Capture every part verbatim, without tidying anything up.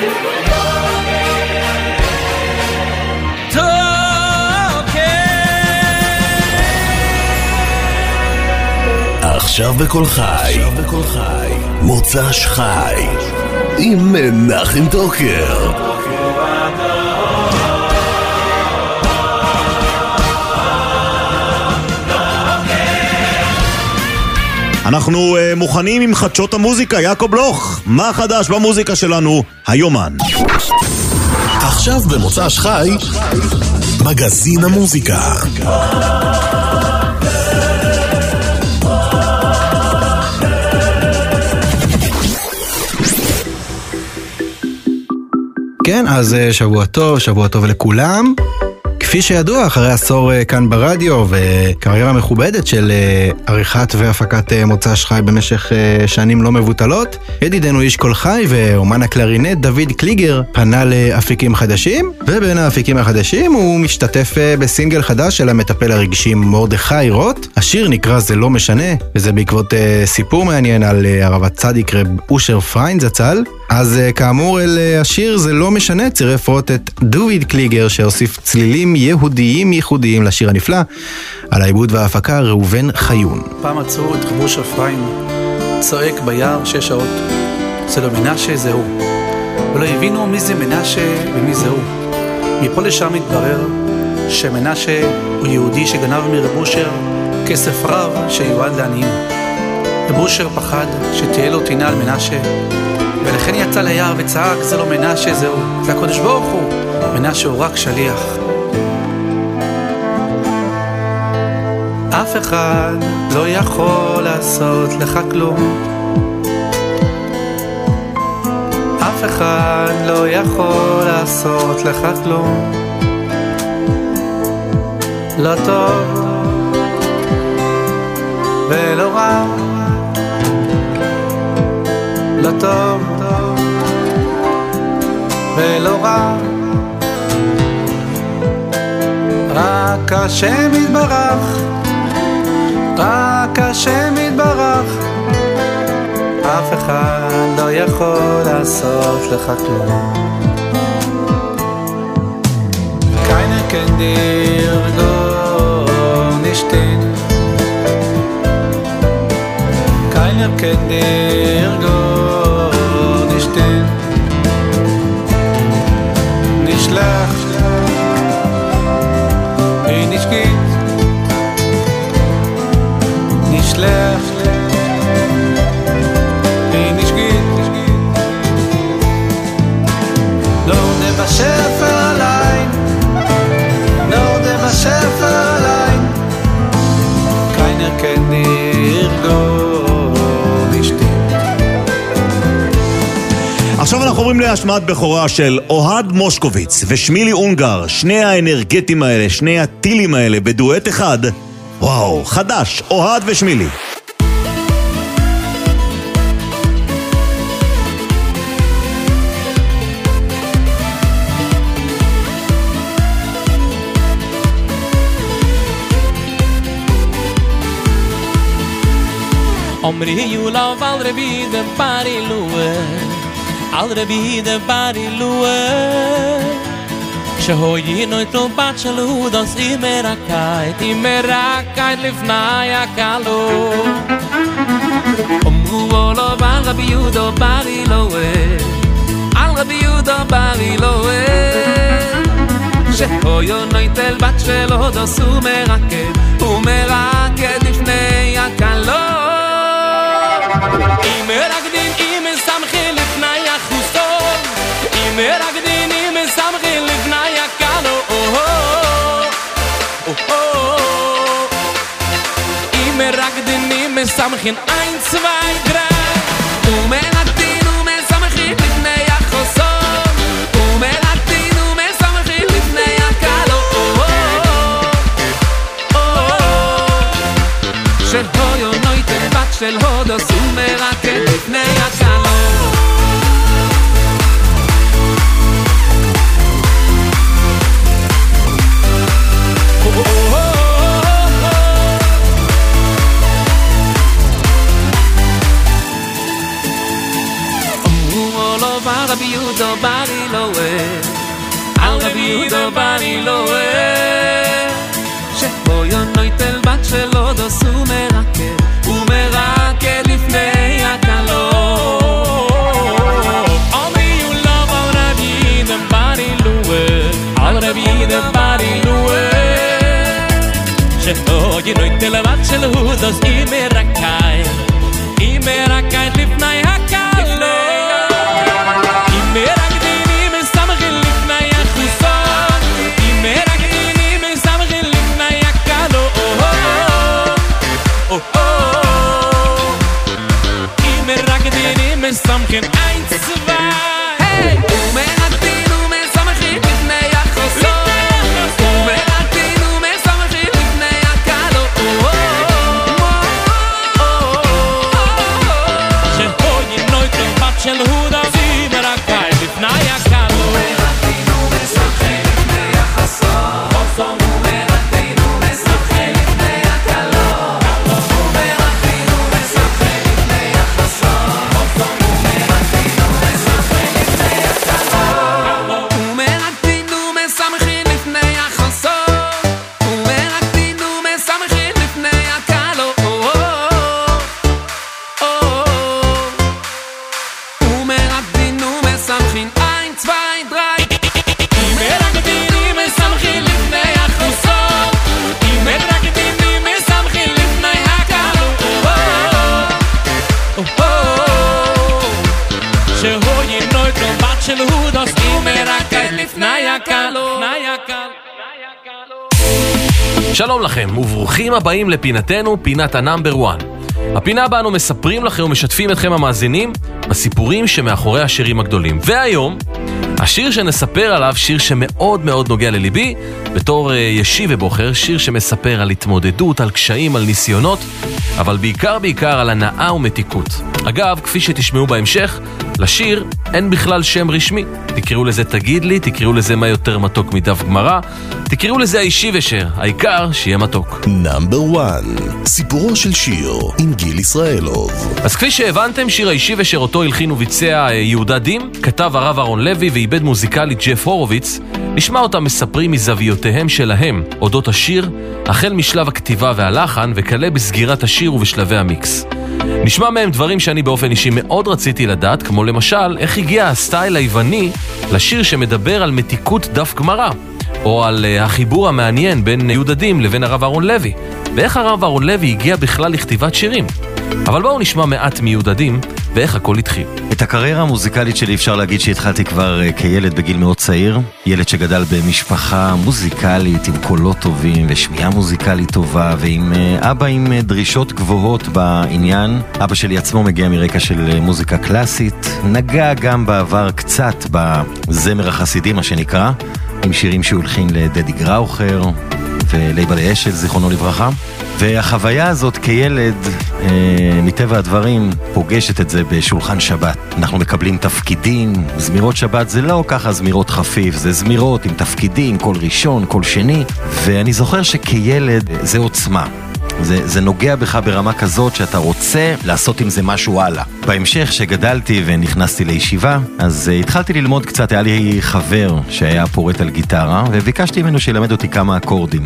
עכשיו בכל חי, בכל חי, מוצ"ש חי, עם מנחם טוקר. אנחנו uh, מוכנים עם חדשות המוזיקה. יעקב בלוך, מה חדש במוזיקה שלנו היומן? עכשיו במוצ"ש חי, מגזין המוזיקה. כן, אז שבוע טוב, שבוע טוב לכולם. כפי שידוע, אחרי עשור כאן ברדיו וקריירה מכובדת של עריכת והפקת מוצ"ש חי במשך שנים לא מבוטלות, ידידנו איש כל חי ואומן הקלרינט דוד קליגר פנה לאפיקים חדשים, ובין האפיקים החדשים הוא משתתף בסינגל חדש של המטפל הרגשי מרדכי רוט. השיר נקרא זה לא משנה, וזה בעקבות סיפור מעניין על הרב הצדיק רב אושר פריין זצ"ל. אז כאמור אל השיר זה לא משנה צירף רוט את דוד קליגר שהוסיף צלילים יהודיים ייחודיים לשיר הנפלא. על העיבוד וההפקה ראובן חיון. פעם מצאו את רב אושר פריין צועק ביער שש שעות, זה לא מנשה זהו, ולא הבינו מי זה מנשה ומי זהו. מפה לשם התברר שמנשה הוא יהודי שגנב מרב אושר כסף רב שיועד לעניים. רב אושר פחד שתהיה לו טינה על מנשה, ולכן יצא ליער וצעק זה לא מנשה זהו, זה הקדוש ברוך הוא, מנשה הוא רק שליח. אף אחד לא יכול לעשות לך כלום, אף אחד לא יכול לעשות לך כלום, לא טוב ולא רע, לא טוב ולא רע, רק השם יתברך, רק השם יתברך, אף אחד לא יכול לעשות לך כלום. Keiner kann dir gar nicht stehen, keiner kann dir gar nicht stehen, nicht schlecht, nicht geht, nicht schlecht, nicht geht, nur der Beschäfer allein, nur der Beschäfer allein, keiner kann dir gar nicht stehen. עכשיו אנחנו עוברים להשמעת בכורה של אוהד מושקוביץ ושמילי אונגר, שני האנרגטים האלה, שני הטילים האלה בדואט אחד. וואו, חדש, אוהד ושמילי. Omri you love all the be the party lue, all the be the party lue. Shehoyi no to bachalu das imerakai, imerakai lifnai akalo. Omru all all the be you the party lue, all the be you the party lue. Shehoyi no to bachalu das imerakai, imerakai lifnai akalo. אימרגדין אימ סמחי לפני החוסון, אימרגדין אימ סמחי לפני הקלו, אימרגדין אימ סמחי ein zwei drei, אימרגדין אימ סמחי לפני החוסון, אימרגדין אימ סמחי לפני הקלו, שהויו נויטן בת של הודו סומרקת לפני השלום. על רבי יהודה בר אילוי, על רבי יהודה בר אילוי, שבויו נויטל בת שלו דוס ומרקד, ומרקד לפני הקלו. על רבי יהודה בר אילוי, על רבי יהודה בר אילוי, שבויו נויטל בת שלו דוס ומרקד, ומרקד לפני הקלו. Something eins, zwei. Hey, umeraktin umesamachin לפני החוסות, umeraktin umesamachin לפני הקלות, שהוי נויטל בת של הודה ומרקד לפני הקלות, umeraktin umesamachin לפני החוסות, umeraktin umesamachin לפני הקלות, umeraktin umesamachin לפני החוסות. שלום לכם וברוכים הבאים לפינתנו, פינת הנאמבר וואן. הפינה בה אנו מספרים לכם ומשתפים אתכם המאזינים בסיפורים שמאחורי השירים הגדולים. והיום, השיר שנספר עליו, שיר שמאוד מאוד נוגע לליבי, בתור ישיב ובוחר, שיר שמספר על התמודדות, על קשיים, על ניסיונות, אבל בעיקר בעיקר על הנאה ומתיקות. אגב, כפי שתשמעו בהמשך, לשיר אין בכלל שם רשמי. תקראו לזה תגיד לי, תקראו לזה מה יותר מתוק מדף גמרא, תקראו לזה האישי ושר, העיקר שיהיה מתוק. נאמבר וואן, סיפורו של שיר עם גיל ישראלוב. אז כפי שהבנתם, שיר האישי ושר אותו הלחין וביצע יהודה דים, כתב הרב אהרון לוי ואיבד מוזיקלית ג'ף הורוביץ. נשמע אותם מספרים מזוויותיהם שלהם אודות השיר, החל משלב הכתיבה והלחן וכלה בסגירת השיר ובשלבי המיקס. נשמע מהם דברים שאני באופן אישי מאוד רציתי לדעת, כמו למשל איך הגיע הסטייל היווני לשיר שמדבר על מתיקות דף גמרא, או על uh, החיבור המעניין בין יהודה דים לבין הרב אהרון לוי, ואיך הרב אהרון לוי הגיע בכלל לכתיבת שירים. אבל בואו נשמע מעט מיהודה דים ואיך הכל התחיל. את הקריירה המוזיקלית שלי אפשר להגיד שהתחלתי כבר uh, כילד בגיל מאוד צעיר, ילד שגדל במשפחה מוזיקלית עם קולות טובים ושמיעה מוזיקלית טובה, ועם uh, אבא עם uh, דרישות גבוהות בעניין. אבא שלי עצמו מגיע מרקע של uh, מוזיקה קלאסית, נגע גם בעבר קצת בזמר החסידי מה שנקרא, עם שירים שהולכים לדדי גראוכר ולייבל אשל זיכרונו לברכה. והחוויה הזאת כילד אה, מטבע הדברים פוגשת את זה בשולחן שבת. אנחנו מקבלים תפקידים, זמירות שבת זה לא ככה זמירות חפיף, זה זמירות עם תפקידים, כל ראשון, כל שני, ואני זוכר שכילד זה עוצמה. זה, זה נוגע בך ברמה כזאת שאתה רוצה לעשות עם זה משהו הלאה. בהמשך שגדלתי ונכנסתי לישיבה, אז uh, התחלתי ללמוד קצת, היה לי חבר שהיה פורט על גיטרה, וביקשתי ממנו שילמד אותי כמה אקורדים.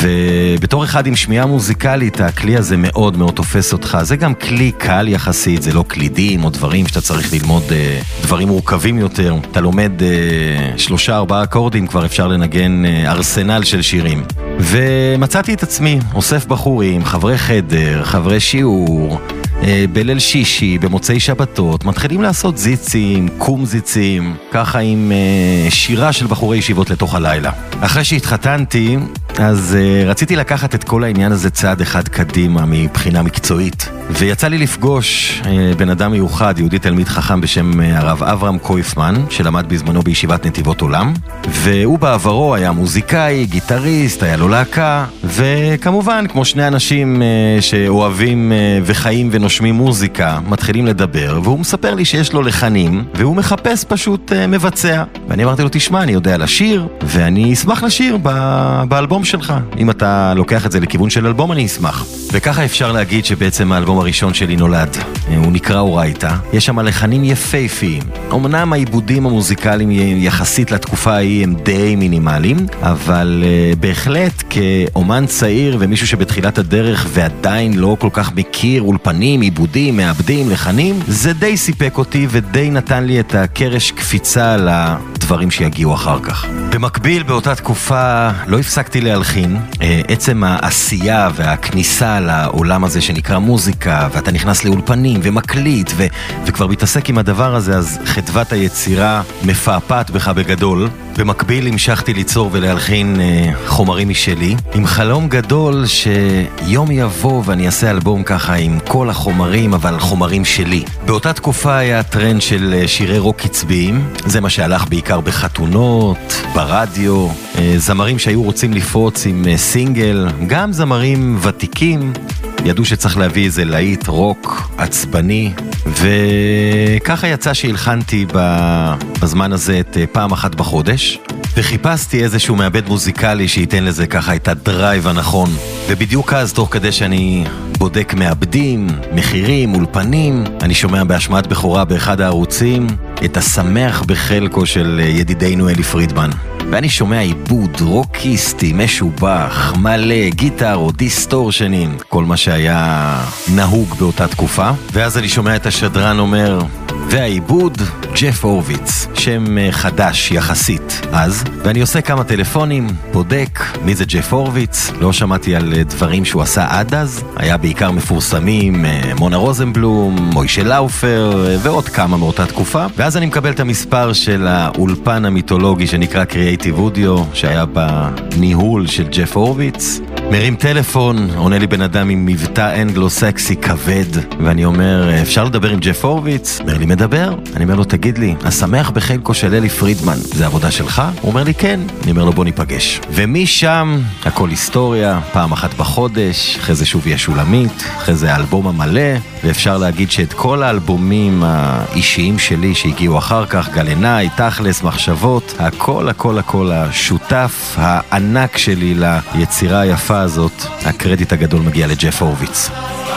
ובתור אחד עם שמיעה מוזיקלית, הכלי הזה מאוד מאוד תופס אותך. זה גם כלי קל יחסית, זה לא קלידים או דברים שאתה צריך ללמוד uh, דברים מורכבים יותר. אתה לומד uh, שלושה ארבעה אקורדים, כבר אפשר לנגן uh, ארסנל של שירים. ומצאתי את עצמי, אוסף בחורים, חברי חדר, חברי שיעור, בליל שישי, במוצאי שבתות, מתחילים לעשות זיצים, קום זיצים, ככה עם שירה של בחורי ישיבות לתוך הלילה. אחרי שהתחתנתי, אז רציתי לקחת את כל העניין הזה צעד אחד קדימה מבחינה מקצועית. ויצא לי לפגוש בן אדם מיוחד, יהודי תלמיד חכם בשם הרב אברהם קויפמן, שלמד בזמנו בישיבת נתיבות עולם. והוא בעברו היה מוזיקאי, גיטריסט, היה לו להקה, וכמובן, כמו שני אנשים שאוהבים וחיים ונושמים מוזיקה, מתחילים לדבר, והוא מספר לי שיש לו לחנים, והוא מחפש פשוט מבצע. ואני אמרתי לו, תשמע, אני יודע לשיר, ואני אשמח לשיר באלבום האלבום שלך. אם אתה לוקח את זה לכיוון של אלבום, אני אשמח. וככה אפשר להגיד שבעצם האלבום הראשון שלי נולד. הוא נקרא אורייתא. יש שם לחנים יפהפיים. אמנם העיבודים המוזיקליים יחסית לתקופה ההיא הם די מינימליים, אבל uh, בהחלט כאומן צעיר ומישהו שבתחילת הדרך ועדיין לא כל כך מכיר אולפנים, עיבודים, מעבדים, לחנים, זה די סיפק אותי ודי נתן לי את הקרש קפיצה לדברים שיגיעו אחר כך. במקביל באותה תקופה לא הפסקתי להלחין. עצם העשייה והכניסה לעולם הזה שנקרא מוזיקה, ואתה נכנס לאולפנים ומקליט ו- וכבר מתעסק עם הדבר הזה, אז חדוות היצירה מפעפעת בך בגדול. במקביל המשכתי ליצור ולהלחין אה, חומרים משלי, עם חלום גדול שיום יבוא ואני אעשה אלבום ככה עם כל החומרים, אבל חומרים שלי. באותה תקופה היה טרנד של שירי רוק קצביים, זה מה שהלך בעיקר בחתונות, ברדיו, אה, זמרים שהיו רוצים לפרוץ עם אה, סינגל, גם זמרים ותיקים, ידעו שצריך להביא איזה להיט רוק עצבני, וככה יצא שהלחנתי בזמן הזה את פעם אחת בחודש, וחיפשתי איזשהו מעבד מוזיקלי שייתן לזה ככה את הדרייב הנכון. ובדיוק אז, תוך כדי שאני בודק מעבדים, מחירים, אולפנים, אני שומע בהשמעת בכורה באחד הערוצים את השמח בחלקו של ידידנו אלי פרידמן. ואני שומע עיבוד רוקיסטי, משובח, מלא, גיטרות, דיסטורשנים, כל מה שהיה נהוג באותה תקופה. ואז אני שומע את השדרן אומר, והעיבוד ג'ף הורוביץ, שם חדש יחסית אז, ואני עושה כמה טלפונים, בודק מי זה ג'ף הורוביץ. לא שמעתי על דברים שהוא עשה עד אז, היה בעיקר מפורסמים מונה רוזנבלום, מוישה לאופר ועוד כמה מאותה תקופה. ואז אני מקבל את המספר של האולפן המיתולוגי שנקרא קריאייטיב אודיו, שהיה בניהול של ג'ף הורוביץ. מרים טלפון, עונה לי בן אדם עם מבטא אנגלו-סקסי כבד, ואני אומר, אפשר לדבר עם ג'ף הורוביץ? אומר לי, מדבר? אני אומר לו, תגיד לי, השמח בחלקו של אלי פרידמן, זה עבודה שלך? הוא אומר לי, כן. אני אומר לו, בוא ניפגש. ומשם, הכל היסטוריה, פעם אחת בחודש, אחרי זה שוב יש אולמית, אחרי זה האלבום המלא, ואפשר להגיד שאת כל האלבומים האישיים שלי שהגיעו אחר כך, גלנאי, תכלס, מחשבות, הכל, הכל, הכל, השותף הענק שלי ליצירה היפה הזאת, הקרדיט הגדול מגיע לג'ף הורוביץ.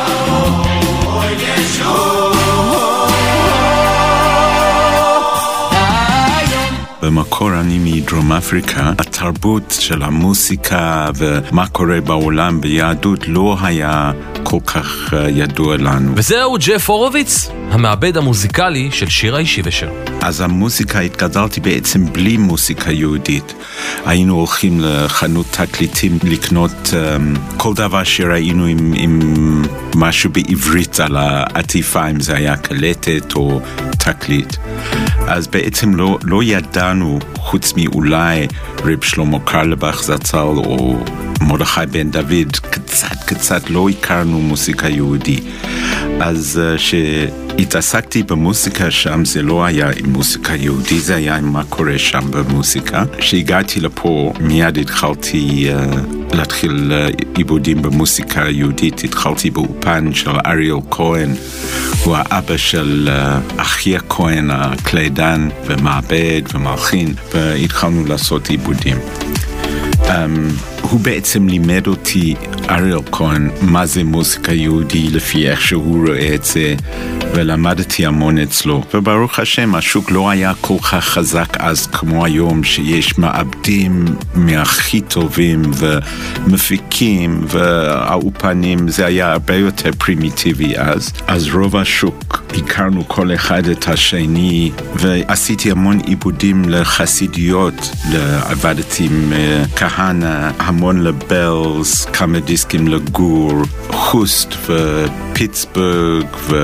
במקור אני מדרום אפריקה. התרבות של המוסיקה ומה קורה בעולם ביהדות לא היה כל כך ידוע לנו. וזהו ג'ף הורוביץ, המעבד המוזיקלי של שירה אישי ושר. אז המוזיקה התגדלתי בעצם בלי מוזיקה יהודית. היינו הולכים לחנות תקליטים לקנות um, כל דבר שראינו עם, עם משהו בעברית על העטיפה, אם זה היה קלטת או תקליט. אז בעצם לא, לא ידענו, חוץ מאולי רב שלמה קרליבך זצ"ל או מרדכי בן דוד, קצת קצת לא הכרנו מוזיקה יהודי. אז שהתעסקתי במוזיקה שם, זה לא היה עם מוזיקה יהודי, זה היה עם מה קורה שם במוזיקה. כשהגעתי לפה מיד התחלתי uh, להתחיל uh, עיבודים במוזיקה יהודית. התחלתי באופן של אריאל כהן, הוא האבא של uh, אחיה כהן, הקלדן ומעבד ומלחין, והתחלנו לעשות עיבודים. Um, הוא בעצם לימד אותי, אריאל כהן, מה זה מוזיקה יהודי לפי איך שהוא רואה את זה, ולמדתי המון אצלו. וברוך השם, השוק לא היה כל כך חזק אז כמו היום, שיש מעבדים מהכי טובים ומפיקים, והאופנים, זה היה הרבה יותר פרימיטיבי אז. אז רוב השוק, הכרנו כל אחד את השני, ועשיתי המון עיבודים לחסידיות, עבדתי עם כהנא, המון לבלס, כמה דיסקים לגור, חוסט ופיטסבורג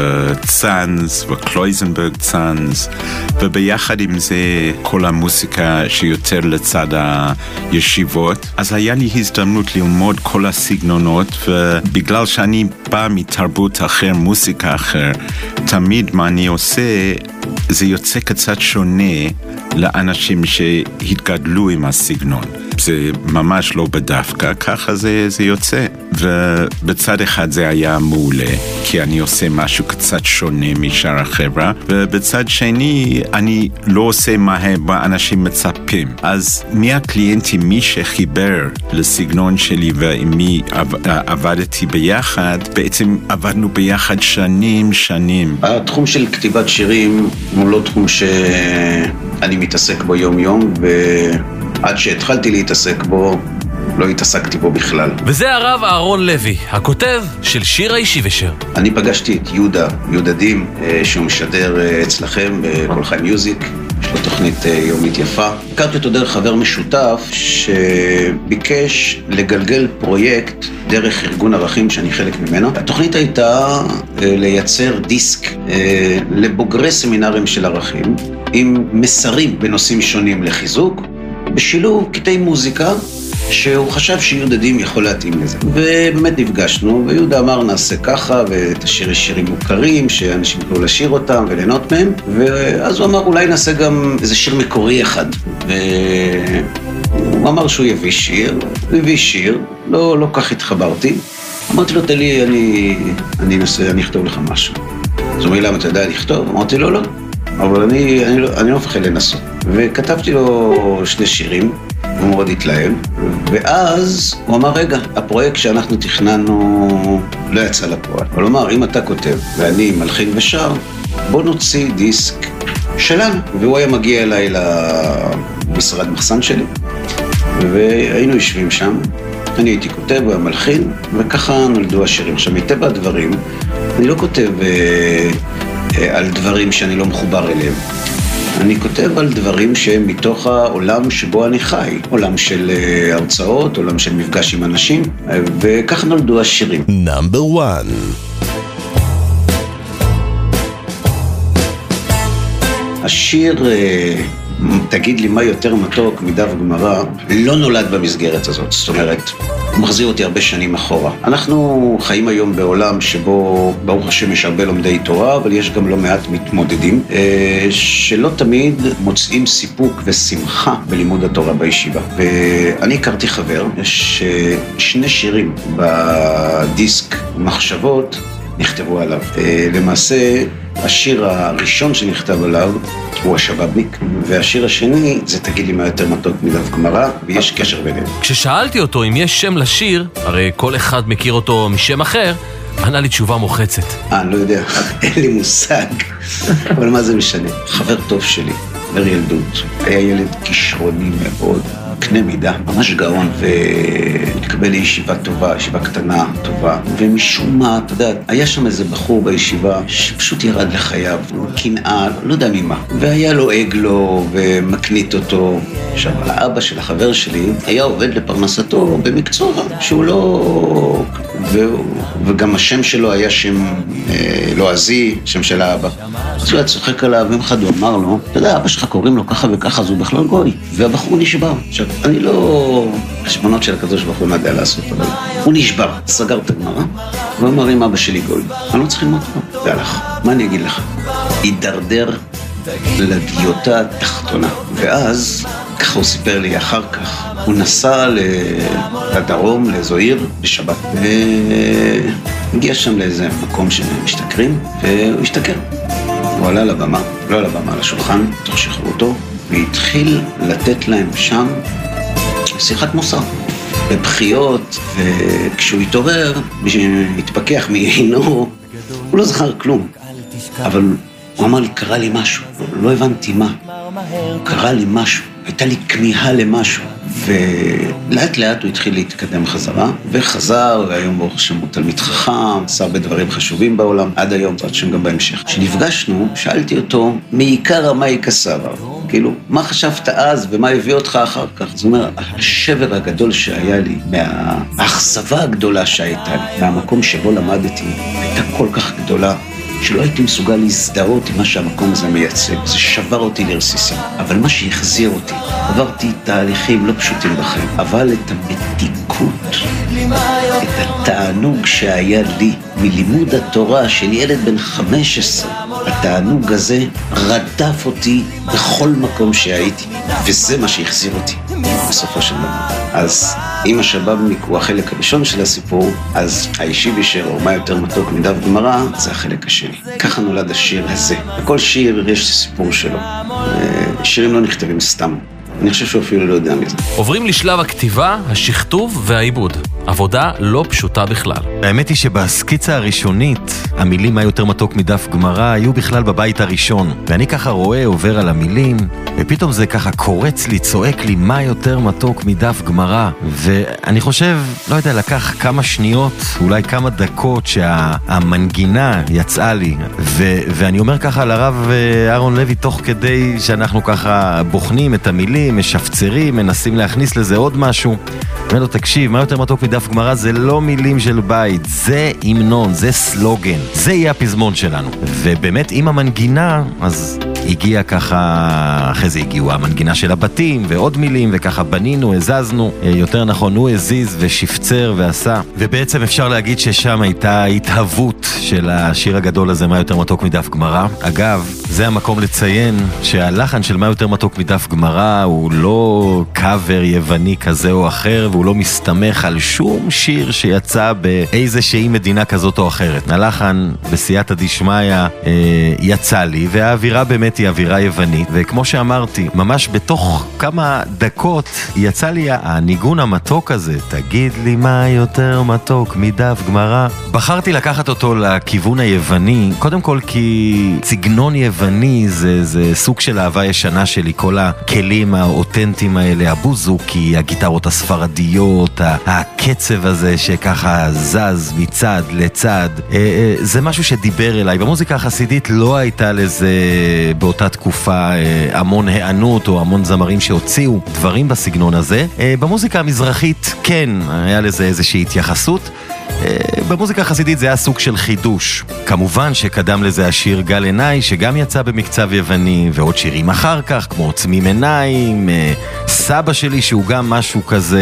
וצאנס וקלויזנברג צאנס, וביחד עם זה כל המוסיקה שיותר לצד הישיבות. אז היה לי הזדמנות ללמוד כל הסגנונות, ובגלל שאני בא מתרבות אחר, מוסיקה אחר, תמיד מה אני עושה, זה יוצא קצת שונה לאנשים שהתגדלו עם הסגנון. זה ממש לא בדווקא, ככה זה, זה יוצא. ובצד אחד זה היה מעולה, כי אני עושה משהו קצת שונה משאר החברה, ובצד שני אני לא עושה מה אנשים מצפים. אז מי הקליינטים, מי שחיבר לסגנון שלי ועם מי עבדתי ביחד, בעצם עבדנו ביחד שנים, שנים. התחום של כתיבת שירים הוא לא תחום שאני מתעסק בו יום יום, ועד שהתחלתי להתעסק בו, לא התעסקתי בו בכלל. וזה הרב אהרון לוי, הכותב של שיר הישיבשר. אני פגשתי את יהודה, יהודה דים, שהוא משדר אצלכם בכל חי מיוזיק. יש לו תוכנית יומית יפה. הכרתי אותו דרך חבר משותף שביקש לגלגל פרויקט דרך ארגון ערכים שאני חלק ממנו. התוכנית הייתה לייצר דיסק לבוגרי סמינרים של ערכים עם מסרים בנושאים שונים לחיזוק, בשילוב קטעי מוזיקה שהוא חשב שיהודה דים יכול להתאים לזה. ובאמת נפגשנו, ויהודה אמר נעשה ככה, ותשאיר שירים מוכרים, שאנשים יוכלו לשיר אותם וליהנות מהם, ואז הוא אמר אולי נעשה גם איזה שיר מקורי אחד. והוא אמר שהוא יביא שיר, הוא הביא שיר, לא, לא כך התחברתי. אמרתי לו, תלי, אני, אני נעשה, אני אכתוב לך משהו. אז הוא אומר, למה אתה יודע לכתוב? אמרתי לו, לא. אבל אני, אני, לא, אני לא מפחד לנסות. וכתבתי לו שני שירים, הוא מאוד התלהב, ואז הוא אמר, רגע, הפרויקט שאנחנו תכננו לא יצא לפועל. הוא אמר, אם אתה כותב ואני מלחין ושר, בוא נוציא דיסק שלנו. והוא היה מגיע אליי למשרד מחסן שלי, והיינו יושבים שם, אני הייתי כותב ומלחין, וככה נולדו השירים. עכשיו, מטבע הדברים, אני לא כותב אה, אה, על דברים שאני לא מחובר אליהם. אני כותב על דברים שהם מתוך העולם שבו אני חי, עולם של הרצאות, עולם של מפגש עם אנשים, וכך נולדו השירים. נאמבר וואן. השיר, תגיד לי מה יותר מתוק מדף גמרא, לא נולד במסגרת הזאת. זאת אומרת, הוא מחזיר אותי הרבה שנים אחורה. אנחנו חיים היום בעולם שבו, ברוך השם, יש הרבה לומדי תורה, אבל יש גם לא מעט מתמודדים, שלא תמיד מוצאים סיפוק ושמחה בלימוד התורה בישיבה. ואני הכרתי חבר, יש שני שירים בדיסק מחשבות, נכתבו עליו. למעשה, השיר הראשון שנכתב עליו הוא השבבניק, והשיר השני זה תגיד לי מה יותר מתוק מדף גמרא, ויש קשר ביניהם. כששאלתי אותו אם יש שם לשיר, הרי כל אחד מכיר אותו משם אחר, ענה לי תשובה מוחצת. אה, אני לא יודע, אין לי מושג, אבל מה זה משנה? חבר טוב שלי, חבר ילדות, היה ילד כישרוני מאוד, קנה מידה, ממש גאון, ונקבל לישיבה טובה, ישיבה קטנה טובה, ומשום מה, אתה יודע, היה שם איזה בחור בישיבה שפשוט ירד לחייו, קנאה, לא יודע ממה, והיה לועג לו ומקנית אותו. עכשיו, האבא של החבר שלי היה עובד לפרנסתו במקצוע שהוא לא... ו... וגם השם שלו היה שם אה, לועזי, שם של האבא. אז הוא היה צוחק עליו, יום אחד הוא אמר לו, אתה יודע, אבא שלך קוראים לו ככה וככה, אז הוא בכלל גוי, והבחור נשבר. עכשיו, אני לא... חשבונות של הקדוש ברוך הוא לא יודע לעשות, אבל הוא נשבר, סגר את הגמרא, והוא אמר, אם אבא שלי גוי, אני לא צריך ללמוד פה. והלך, מה אני אגיד לך? הידרדר לדיוטה התחתונה. ואז, ככה הוא סיפר לי אחר כך, הוא נסע לדרום, לאיזו עיר, בשבת, והגיע שם לאיזה מקום שמשתכרים, והוא השתכר. הוא עלה לבמה, לא על הבמה, על השולחן, תוך שחררו אותו, והתחיל לתת להם שם שיחת מוסר, בבחיות, וכשהוא התעורר, התפכח מעינו, הוא לא זכר כלום, אבל הוא אמר לי, קרה לי משהו, לא הבנתי מה, קרה לי משהו, הייתה לי כמיהה למשהו, ולאט לאט הוא התחיל להתקדם חזרה, וחזר, והיום ברוך השם הוא תלמיד חכם, עשה הרבה דברים חשובים בעולם, עד היום, עד שם גם בהמשך. כשנפגשנו, שאלתי אותו, מעיקר מה יקסרה? כאילו, מה חשבת אז ומה הביא אותך אחר כך? זאת אומרת, השבר הגדול שהיה לי, מהאכזבה הגדולה שהייתה לי, מהמקום שבו למדתי, הייתה כל כך גדולה, שלא הייתי מסוגל להזדהות עם מה שהמקום הזה מייצג. זה שבר אותי לרסיסים. אבל מה שהחזיר אותי, עברתי תהליכים לא פשוטים בחיים, אבל את המתיקות, את התענוג שהיה לי מלימוד התורה של ילד בן חמש עשרה, התענוג הזה רדף אותי בכל מקום שהייתי, וזה מה שהחזיר אותי בסופו של דבר. אז אם השבאבניק הוא החלק הראשון של הסיפור, אז הישיבי שר, או מה יותר מתוק מדף גמרא, זה החלק השני. ככה נולד השיר הזה. בכל שיר יש סיפור שלו. שירים לא נכתבים סתם. אני חושב שהוא אפילו לא יודע מזה. עוברים לשלב הכתיבה, השכתוב והעיבוד. עבודה לא פשוטה בכלל. האמת היא שבסקיצה הראשונית, המילים מה יותר מתוק מדף גמרא היו בכלל בבית הראשון. ואני ככה רואה, עובר על המילים, ופתאום זה ככה קורץ לי, צועק לי מה יותר מתוק מדף גמרא. ואני חושב, לא יודע, לקח כמה שניות, אולי כמה דקות שהמנגינה יצאה לי. ו- ואני אומר ככה לרב אהרון לוי, תוך כדי שאנחנו ככה בוחנים את המילים, משפצרים, מנסים להכניס לזה עוד משהו. אומר לו, תקשיב, מה יותר מתוק מדף גמרא? זה לא מילים של בית, זה המנון, זה סלוגן, זה יהיה הפזמון שלנו. ובאמת עם המנגינה, אז הגיע ככה, אחרי זה הגיעו המנגינה של הבתים ועוד מילים, וככה בנינו, הזזנו, יותר נכון, הוא הזיז ושפצר ועשה. ובעצם אפשר להגיד ששם הייתה התהוות של השיר הגדול הזה, מה יותר מתוק מדף גמרא. אגב, זה המקום לציין שהלחן של מה יותר מתוק מדף גמרא הוא לא קאבר יווני כזה או אחר, והוא לא מסתמך על שום שיר שיצא באיזושהי מדינה כזאת או אחרת. הלחן בסייעתא דשמיא אה, יצא לי, והאווירה באמת היא אווירה יוונית, וכמו שאמרתי, ממש בתוך כמה דקות יצא לי הניגון המתוק הזה, תגיד לי מה יותר מתוק מדף גמרא. בחרתי לקחת אותו לכיוון היווני, קודם כל כי סגנון יווני זה, זה סוג של אהבה ישנה שלי, כל הכלים האותנטיים האלה, הבוזוקי, הגיטרות הספרדיות, הקצב הזה שככה זז מצד לצד, זה משהו שדיבר אליי. במוזיקה החסידית לא הייתה לזה באותה תקופה המון הענות או המון זמרים שהוציאו דברים בסגנון הזה. במוזיקה המזרחית כן היה לזה איזושהי התייחסות. במוזיקה החסידית זה היה סוג של חידוש. כמובן שקדם לזה השיר גל עיניי, שגם יצא במקצב יווני, ועוד שירים אחר כך, כמו עוצמים עיניים, סבא שלי שהוא גם משהו כזה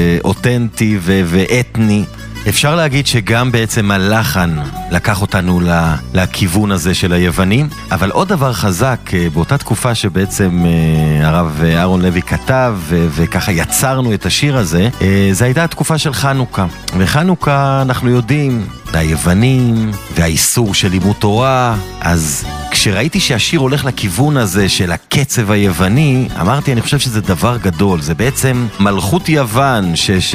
אותנטי ו- ואתני. אפשר להגיד שגם בעצם הלחן לקח אותנו לכיוון הזה של היוונים, אבל עוד דבר חזק, באותה תקופה שבעצם הרב אהרון לוי כתב וככה יצרנו את השיר הזה, זה הייתה התקופה של חנוכה. וחנוכה אנחנו יודעים, היוונים והאיסור של לימוד תורה, אז כשראיתי שהשיר הולך לכיוון הזה של הקצב היווני, אמרתי, אני חושב שזה דבר גדול. זה בעצם מלכות יוון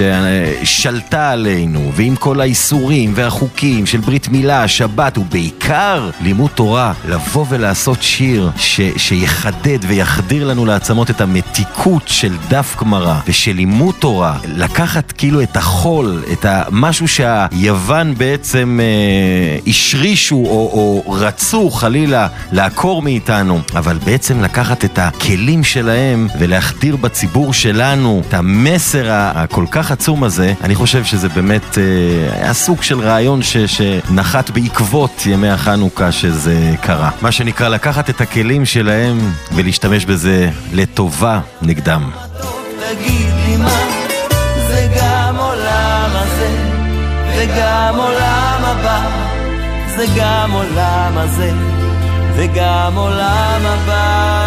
ששלטה עלינו, ועם כל האיסורים והחוקים של ברית מילה, שבת, ובעיקר לימוד תורה, לבוא ולעשות שיר ש- שיחדד ויחדיר לנו לעצמות את המתיקות של דף גמרא ושל לימוד תורה, לקחת כאילו את החול, את המשהו שהיוון בעצם אה, השרישו או, או רצו חלילה לעקור מאיתנו, אבל בעצם לקחת את הכלים שלהם ולהחדיר בציבור שלנו את המסר הכל כך עצום הזה. אני חושב שזה באמת היה סוג של רעיון ש, שנחת בעקבות ימי החנוכה שזה קרה. מה שנקרא לקחת את הכלים שלהם ולהשתמש בזה לטובה נגדם. תגיד לי מה, זה גם עולם הזה, וגם עולם הבא, זה גם עולם הזה, וגם עולם הבא.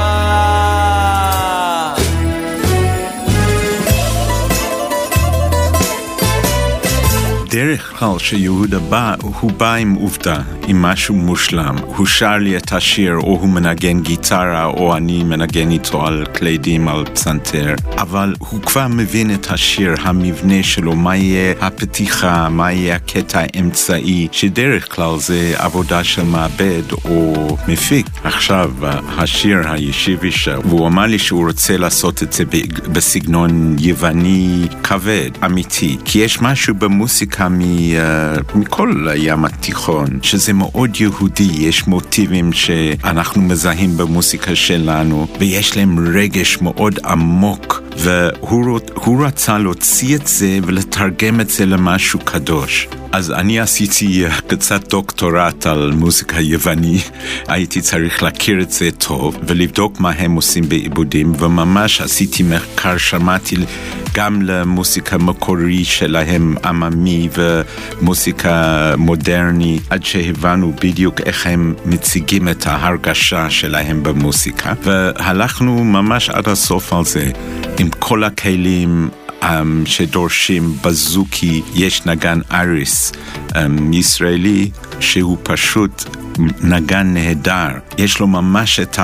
דרך כלל שיהודה בא, הוא בא עם עובדה, עם משהו מושלם. הוא שר לי את השיר, או הוא מנגן גיטרה, או אני מנגן איתו על קלידים, על פסנתר. אבל הוא כבר מבין את השיר, המבנה שלו, מה יהיה הפתיחה, מה יהיה הקטע האמצעי, שדרך כלל זה עבודה של מעבד או מפיק. עכשיו, השיר הישיבי שר, והוא אמר לי שהוא רוצה לעשות את זה בסגנון יווני כבד, אמיתי. כי יש משהו במוסיקה מכל הים התיכון, שזה מאוד יהודי, יש מוטיבים שאנחנו מזהים במוסיקה שלנו, ויש להם רגש מאוד עמוק, והוא רצה להוציא את זה ולתרגם את זה למשהו קדוש. אז אני עשיתי קצת דוקטורט על מוזיקה יווני, הייתי צריך להכיר את זה טוב ולבדוק מה הם עושים בעיבודים, וממש עשיתי מחקר, שמעתי גם למוסיקה מקורי שלהם עממי ומוסיקה מודרני, עד שהבנו בדיוק איך הם מציגים את ההרגשה שלהם במוסיקה, והלכנו ממש עד הסוף על זה, עם כל הכלים um, שדורשים. בזוקי יש נגן אריס um, ישראלי שהוא פשוט נגן נהדר, יש לו ממש את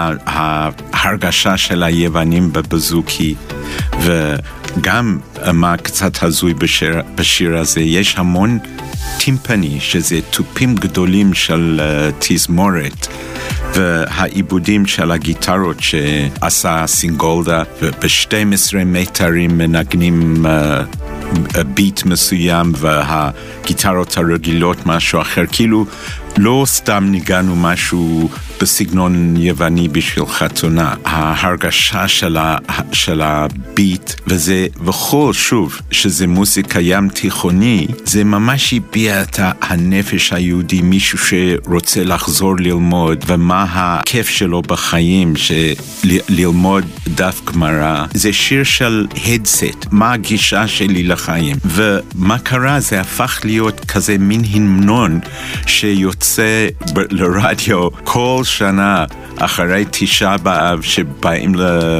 ההרגשה של היוונים בבזוקי. וגם מה קצת הזוי בשיר, בשיר הזה, יש המון טימפני, שזה טופים גדולים של uh, תזמורת, והעיבודים של הגיטרות שעשה סינגולדה, וב-שתים עשרה מטרים מנגנים uh, ביט מסוים, והגיטרות הרגילות משהו אחר, כאילו לא סתם ניגענו משהו בסגנון יווני בשביל חתונה. ההרגשה של, ה, של הביט, וזה, וכל שוב, שזה מוזיקה ים תיכוני, זה ממש הביע את הנפש היהודי, מישהו שרוצה לחזור ללמוד, ומה הכיף שלו בחיים, ללמוד דף גמרא. זה שיר של הדסט, מה הגישה שלי לחיים. ומה קרה? זה הפך להיות כזה מין המנון שיוצא לרדיו כל שנה אחרי תשעה באב, שבאים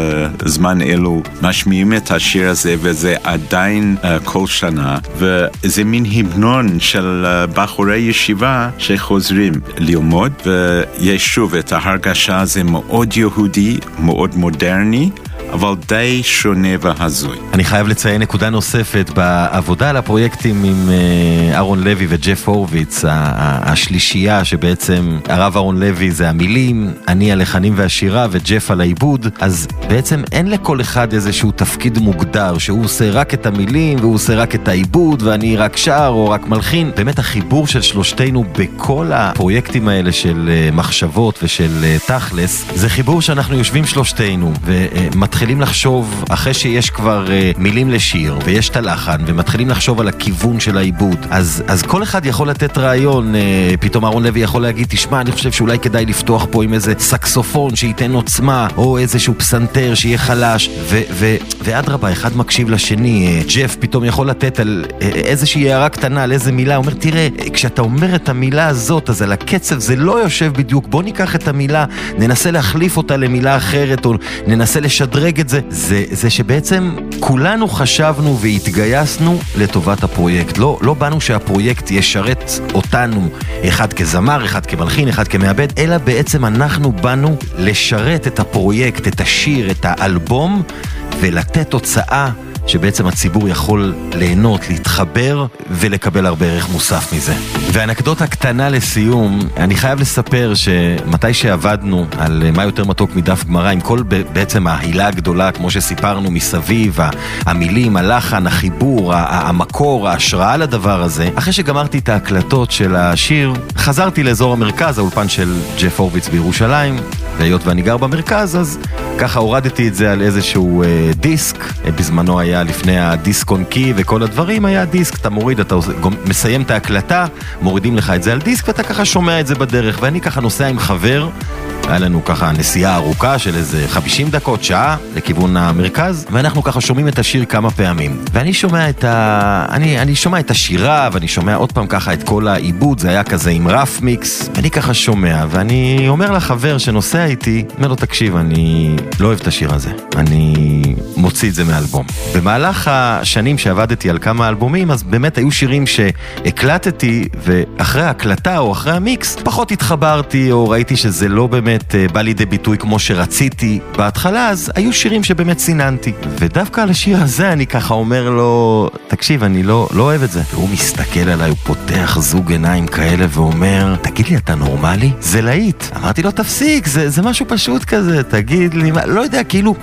לזמן אלו, משמיעים את השיר הזה, וזה עדיין uh, כל שנה, וזה מין המנון של uh, בחורי ישיבה שחוזרים ללמוד, ויש שוב את ההרגשה הזה מאוד יהודי, מאוד מודרני, אבל די שונה והזוי. אני חייב לציין נקודה נוספת בעבודה על הפרויקטים עם אהרון לוי וג'ף הורוביץ, השלישייה שבעצם הרב אהרון לוי זה המילים, אני הלחנים והשירה וג'ף על העיבוד, אז בעצם אין לכל אחד איזשהו תפקיד מוגדר שהוא עושה רק את המילים והוא עושה רק את העיבוד ואני רק שר או רק מלחין. באמת החיבור של שלושתנו בכל הפרויקטים האלה של מחשבות ושל תכלס, זה חיבור שאנחנו יושבים שלושתנו ומתחילים מתחילים לחשוב, אחרי שיש כבר uh, מילים לשיר, ויש את הלחן, ומתחילים לחשוב על הכיוון של העיבוד, אז, אז כל אחד יכול לתת רעיון, uh, פתאום אהרון לוי יכול להגיד, תשמע, אני חושב שאולי כדאי לפתוח פה עם איזה סקסופון שייתן עוצמה, או איזשהו פסנתר שיהיה חלש, ו- ו- ועד רבה, אחד מקשיב לשני, uh, ג'ף פתאום יכול לתת על uh, איזושהי הערה קטנה, על איזה מילה, אומר, תראה, כשאתה אומר את המילה הזאת, אז על הקצב זה לא יושב בדיוק, בוא ניקח את המילה, ננסה להחליף אותה למילה אחרת, או ננסה לשדרג את זה, זה, זה שבעצם כולנו חשבנו והתגייסנו לטובת הפרויקט. לא, לא באנו שהפרויקט ישרת אותנו, אחד כזמר, אחד כמלחין, אחד כמעבד, אלא בעצם אנחנו באנו לשרת את הפרויקט, את השיר, את האלבום, ולתת תוצאה שבעצם הציבור יכול ליהנות, להתחבר ולקבל הרבה ערך מוסף מזה. ואנקדוטה קטנה לסיום, אני חייב לספר שמתי שעבדנו על מה יותר מתוק מדף גמרא, עם כל בעצם ההילה הגדולה, כמו שסיפרנו מסביב, המילים, הלחן, החיבור, המקור, ההשראה לדבר הזה, אחרי שגמרתי את ההקלטות של השיר, חזרתי לאזור המרכז, האולפן של ג'ף הורוביץ בירושלים, והיות ואני גר במרכז, אז ככה הורדתי את זה על איזשהו אה, דיסק, אה, בזמנו היה לפני הדיסק און קי וכל הדברים, היה דיסק, אתה מוריד, אתה מסיים את ההקלטה, מורידים לך את זה על דיסק, ואתה ככה שומע את זה בדרך, ואני ככה נוסע עם חבר, היה לנו ככה נסיעה ארוכה של איזה חמישים דקות, שעה, לכיוון המרכז, ואנחנו ככה שומעים את השיר כמה פעמים. ואני שומע את ה... אני, אני שומע את השירה, ואני שומע עוד פעם ככה את כל העיבוד, זה היה כזה עם רף מיקס, ואני ככה שומע, ואני אומר לחבר שנוסע איתי, אומר לו, תקשיב, אני לא אוהב את השיר הזה, אני מוציא את זה מאלבום. במהלך השנים שעבדתי על כמה אלבומים, אז באמת היו שירים שהקלטתי, ואחרי ההקלטה או אחרי המיקס, פחות התחברתי, או ראיתי שזה לא באמת בא לידי ביטוי כמו שרציתי בהתחלה, אז היו שירים שבאמת סיננתי. ודווקא על השיר הזה אני ככה אומר לו, תקשיב, אני לא, לא אוהב את זה. והוא מסתכל עליי, הוא פותח זוג עיניים כאלה ואומר, תגיד לי, אתה נורמלי? זה להיט. אמרתי לו, תפסיק, זה, זה משהו פשוט כזה, תגיד לי, מה, לא יודע, כאילו,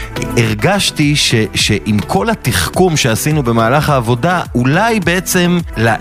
הרגשתי ש, שעם כל התחכום שעשינו במהלך העבודה, אולי בעצם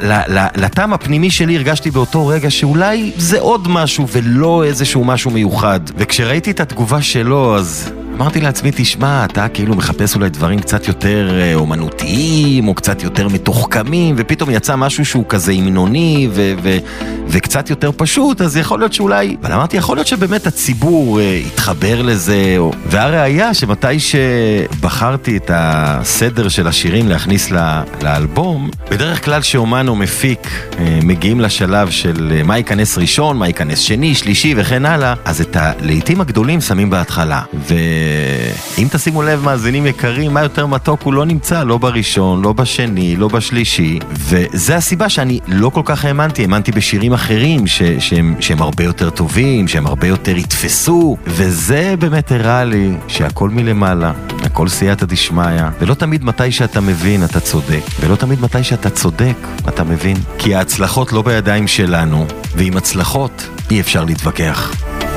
לטעם הפנימי שלי הרגשתי באותו רגע שאולי זה עוד משהו ולא איזשהו משהו מיוחד. וכשראיתי את התגובה שלו, אז אמרתי לעצמי, תשמע, אתה כאילו מחפש אולי דברים קצת יותר אומנותיים, או קצת יותר מתוחכמים, ופתאום יצא משהו שהוא כזה המנוני, ו- ו- וקצת יותר פשוט, אז יכול להיות שאולי... אבל אמרתי, יכול להיות שבאמת הציבור התחבר לזה, או... והראיה שמתי שבחרתי את הסדר של השירים להכניס ל- לאלבום, בדרך כלל שאומן או מפיק מגיעים לשלב של מה ייכנס ראשון, מה ייכנס שני, שלישי וכן הלאה, אז את הלעיתים הגדולים שמים בהתחלה. ואם תשימו לב, מאזינים יקרים, מה יותר מתוק הוא לא נמצא, לא בראשון, לא בשני, לא בשלישי, וזה הסיבה שאני לא כל כך האמנתי, האמנתי בשירים אחרים ש- שהם, שהם הרבה יותר טובים, שהם הרבה יותר יתפסו, וזה באמת הראה לי שהכל מלמעלה, הכל סייעתא דשמיא, ולא תמיד מתי שאתה מבין אתה צודק, ולא תמיד מתי שאתה צודק אתה מבין, כי ההצלחות לא בידיים שלנו, ועם הצלחות אי אפשר להתווכח.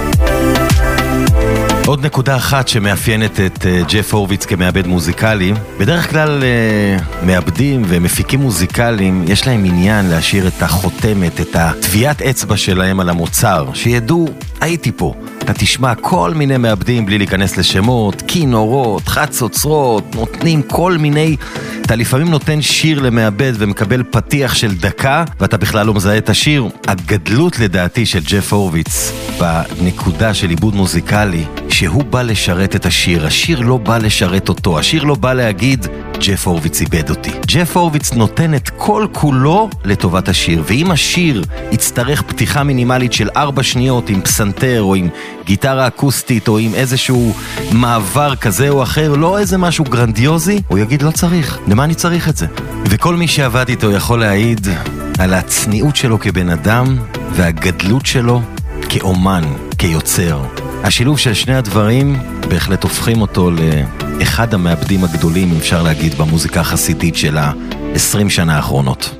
עוד נקודה אחת שמאפיינת את ג'ף הורוביץ כמעבד מוזיקלי, בדרך כלל מעבדים ומפיקים מוזיקליים יש להם עניין להשאיר את החותמת, את הטביעת אצבע שלהם על המוצר, שידעו, הייתי פה. אתה תשמע כל מיני מעבדים בלי להיכנס לשמות, כינורות, חצוצרות, נותנים כל מיני... אתה לפעמים נותן שיר למעבד ומקבל פתיח של דקה, ואתה בכלל לא מזהה את השיר. הגדלות לדעתי של ג'ף הורוביץ בנקודה של עיבוד מוזיקלי, שהוא בא לשרת את השיר, השיר לא בא לשרת אותו, השיר לא בא להגיד ג'ף הורוביץ איבד אותי. ג'ף הורוביץ נותן את כל כולו לטובת השיר, ואם השיר יצטרך פתיחה מינימלית של ארבע שניות עם פסנתר או עם גיטרה אקוסטית או עם איזשהו מעבר כזה או אחר, לא איזה משהו גרנדיוזי, הוא יגיד לא צריך, למה אני צריך את זה? וכל מי שעבד איתו יכול להעיד על הצניעות שלו כבן אדם והגדלות שלו כאומן, כיוצר. השילוב של שני הדברים בהחלט הופכים אותו לאחד המעבדים הגדולים, אפשר להגיד, במוזיקה החסידית של ה-עשרים שנה האחרונות.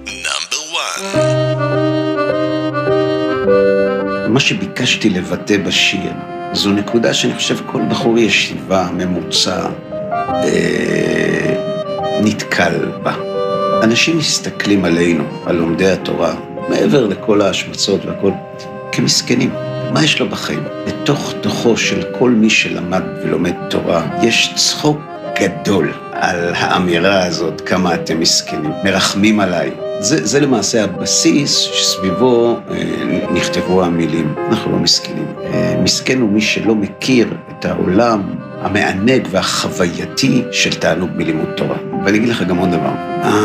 מה שביקשתי לבטא בשיר זו נקודה שאני חושב כל בחור ישיבה ממוצע אה, נתקל בה. אנשים מסתכלים עלינו, על לומדי התורה, מעבר לכל ההשמצות והכל, כמסכנים. מה יש לו בחיים? בתוך תוכו של כל מי שלמד ולומד תורה, יש צחוק גדול על האמירה הזאת, כמה אתם מסכנים, מרחמים עליי. זה, זה למעשה הבסיס שסביבו אה, נכתבו המילים. אנחנו לא מסכנים. אה, מסכן הוא מי שלא מכיר את העולם המענג והחווייתי של תענוג מלימוד תורה. ואני אגיד לך גם עוד דבר.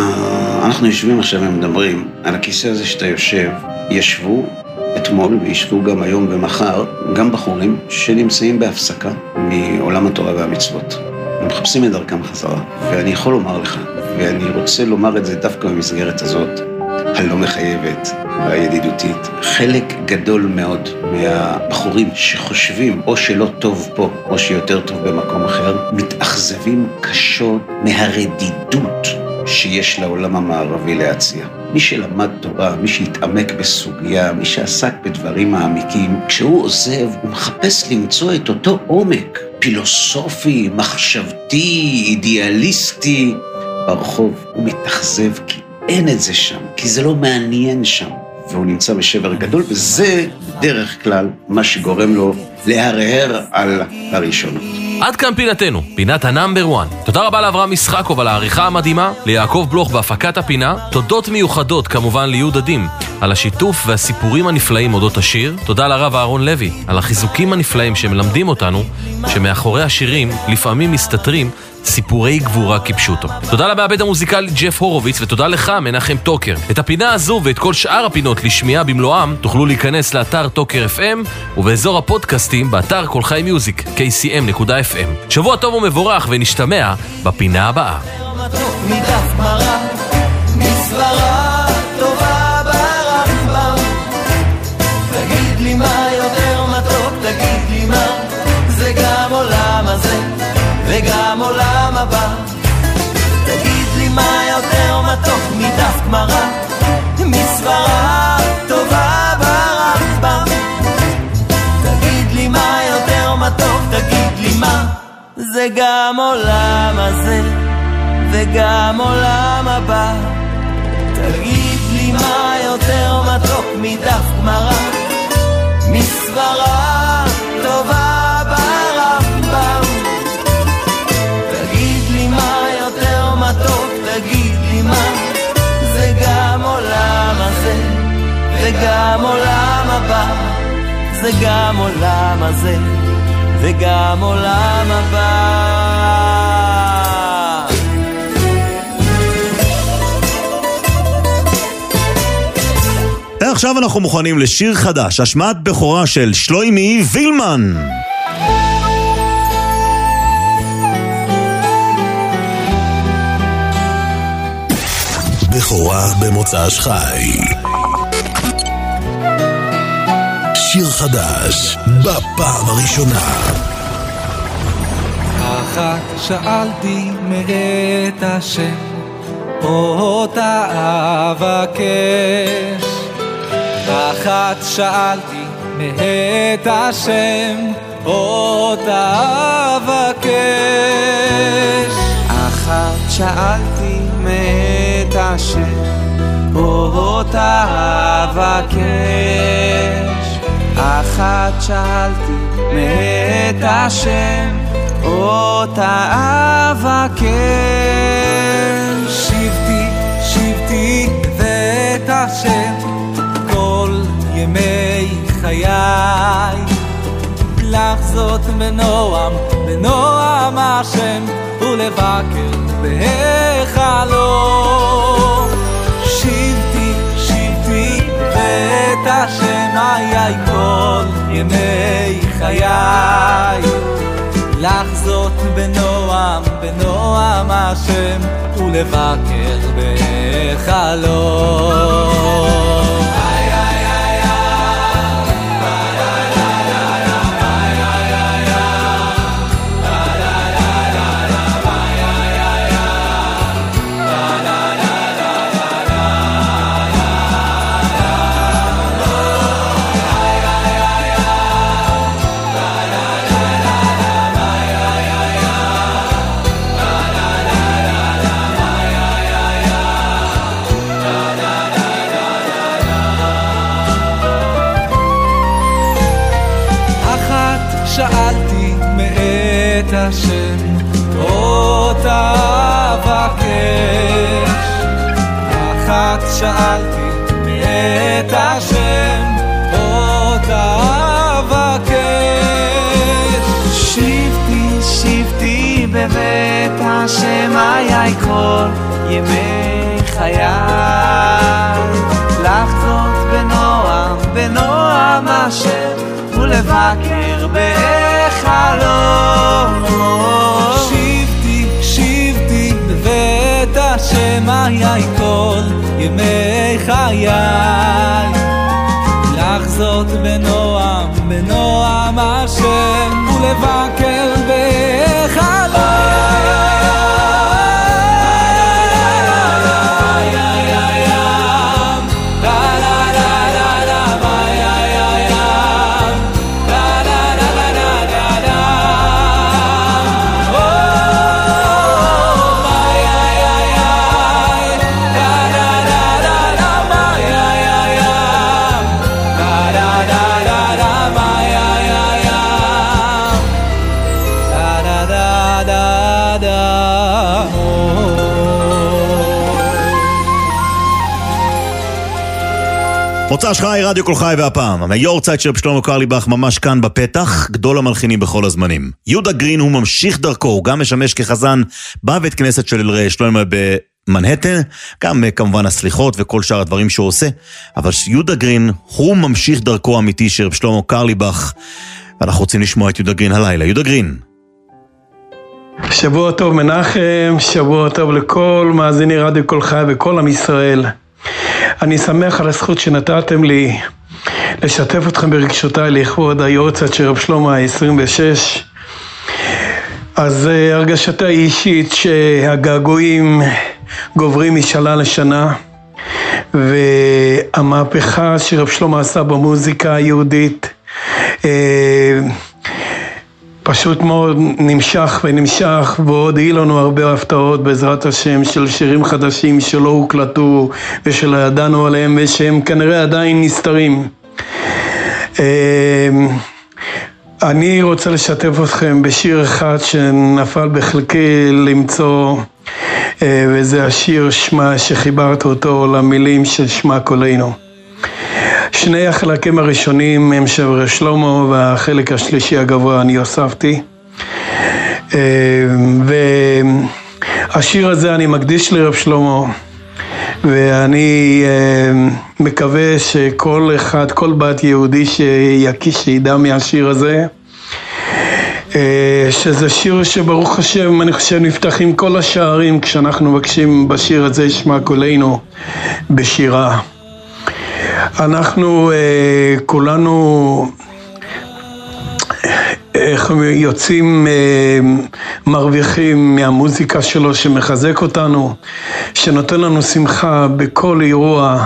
אה, אנחנו יושבים עכשיו ומדברים על הכיסא הזה שאתה יושב, ישבו אתמול וישבו גם היום ומחר, גם בחורים שנמצאים בהפסקה מעולם התורה והמצוות. הם מחפשים את דרכם חזרה, ואני יכול לומר לך, ואני רוצה לומר את זה דווקא במסגרת הזאת, הלא מחייבת והידידותית. חלק גדול מאוד מהבחורים שחושבים או שלא טוב פה, או שיותר טוב במקום אחר, מתאכזבים קשות מהרדידות שיש לעולם המערבי להציע. מי שלמד תורה, מי שהתעמק בסוגיה, מי שעסק בדברים מעמיקים, כשהוא עוזב, הוא מחפש למצוא את אותו עומק פילוסופי, מחשבתי, אידיאליסטי. ברחוב הוא מתאכזב כי אין את זה שם, כי זה לא מעניין שם, והוא נמצא בשבר גדול, וזה בדרך כלל מה שגורם לו להרהר על הראשון. עד כאן פינתנו, פינת הנאמבר וואן. תודה רבה לאברהם משחקוב על העריכה המדהימה, ליעקב בלוך בהפקת הפינה, תודות מיוחדות כמובן ליהודה דים על השיתוף והסיפורים הנפלאים אודות השיר, תודה לרב אהרון לוי על החיזוקים הנפלאים שמלמדים אותנו שמאחורי השירים לפעמים מסתתרים סיפורי גבורה כפשוטו. תודה למעבד המוזיקלי ג'ף הורוביץ, ותודה לך מנחם טוקר. את הפינה הזו ואת כל שאר הפינות לשמיעה במלואם תוכלו להיכנס לאתר טוקר אף אם ובאזור הפודקאסטים באתר כל חי מיוזיק קיי סי אם נקודה אף אם. שבוע טוב ומבורך, ונשתמע בפינה הבאה. תגיד לי מה יותר מתוק, תגיד לי מה זה גם עולם הזה וגם עולם הבא. תגיד לי מה יותר מתוק מדף גמרא, מסברה טובה ברמב"ם. תגיד לי מה יותר מתוק, תגיד לי מה זה גם עולם הזה וגם עולם הבא. תגיד לי מה יותר מתוק מדף גמרא, מסברה טובה ברמב"ם. גם עולם הבא, זה גם עולם הזה, וגם עולם הבא. ועכשיו אנחנו מוכנים לשיר חדש, השמעת בכורה של שלוימי וילמן. בכורה במוצ"ש חי. שיר חדש בפעם הראשונה. אחת שאלתי מאת השם, אותה אבקש. אחת שאלתי מאת השם, אותה אבקש. אחת שאלתי מאת השם, אותה אבקש. אחת שאלתי מאת השם, אותה אבקש. שבתי, שבתי בבית השם כל ימי חיי, לחזות בנועם, בנועם השם, ולבקר בהיכלו. שבתי, שבתי בבית השם היי כל ימי חיי, לחזות בנועם, בנועם השם, ולבקר בהיכלו. שאלתי מאת השם, אותה אבקש. אחת שאלתי מאת השם, אותה אבקש. שבתי, שבתי בבית השם היי כל ימי חיי, לחזות בנועם, בנועם השם, ולבקר בהיכלו. שבתי, שבתי בבית השם היי כל ימי חיי, לחזות בנועם, בנועם השם, ולבקר בהיכלו. מוצ"ש חי, רדיו כל חי והפעם. היורצייט של שלמה קרליבך ממש כאן בפתח, גדול המלחינים בכל הזמנים. יהודה גרין הוא ממשיך דרכו, הוא גם משמש כחזן בבית כנסת של שלמה במנהטן, גם כמובן הסליחות וכל שאר הדברים שהוא עושה, אבל יהודה גרין הוא ממשיך דרכו אמיתי של שלמה קרליבך, ואנחנו רוצים לשמוע את יהודה גרין הלילה. יהודה גרין. שבוע טוב מנחם, שבוע טוב לכל מאזיני רדיו כל חי וכל עם ישראל. אני שמח על הזכות שנתתם לי לשתף אתכם ברגשותיי לכבוד היורצייט של רב שלמה ה-עשרים ושש. אז הרגשתי אישית שהגעגועים גוברים משנה לשנה, והמהפכה שרב שלמה עשה במוזיקה היהודית פשוט מאוד נמשך ונמשך, ועוד יהיו לנו הרבה הפתעות בעזרת השם של שירים חדשים שלא הוקלטו ושלא ידענו עליהם ושהם כנראה עדיין נסתרים. אני רוצה לשתף אתכם בשיר אחד שנפל בחלקי למצוא, וזה השיר שמה שחיברת אותו למילים של שמה קולנו. שני החלקים הראשונים הם של רב שלמה, והחלק השלישי הגבוה אני הוספתי. והשיר הזה אני מקדיש לרב שלמה, ואני מקווה שכל אחד, כל בת יהודי שיקיש, שידע מהשיר הזה, שזה שיר שברוך השם, אני חושב, נפתחים כל השערים כשאנחנו מבקשים בשיר הזה ישמע קולנו בשירה. אנחנו כולנו יוצאים מרוויחים מהמוזיקה שלו שמחזק אותנו, שנותן לנו שמחה בכל אירוע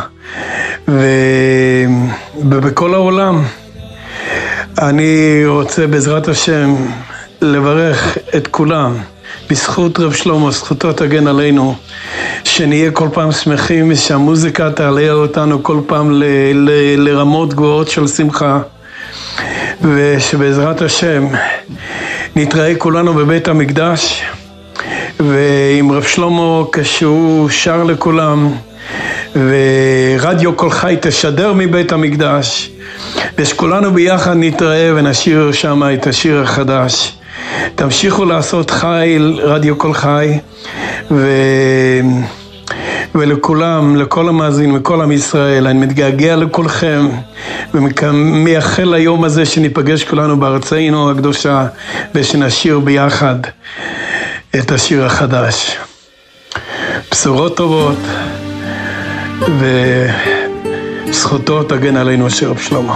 ובכל העולם. אני רוצה בעזרת השם לברך את כולם, בזכות רב שלמה, זכותו תגן עלינו, שנהיה כל פעם שמחים ושהמוזיקה תעלה אותנו כל פעם ל- ל- לרמות גבוהות של שמחה, ושבעזרת השם נתראה כולנו בבית המקדש, ועם רב שלמה כשהוא שר לכולם, ורדיו כל חי תשדר מבית המקדש, ושכולנו ביחד נתראה ונשיר שם את השיר החדש. תמשיכו לעשות חיל, רדיו כל חי, ו... ולכולם, לכל המאזינים, לכל עם ישראל, אני מתגעגע לכולכם, ומייחל ליום הזה שניפגש כולנו בארצנו הקדושה, ושנשיר ביחד את השיר החדש. בשורות טובות, וזכותו תגן עלינו של רב שלמה.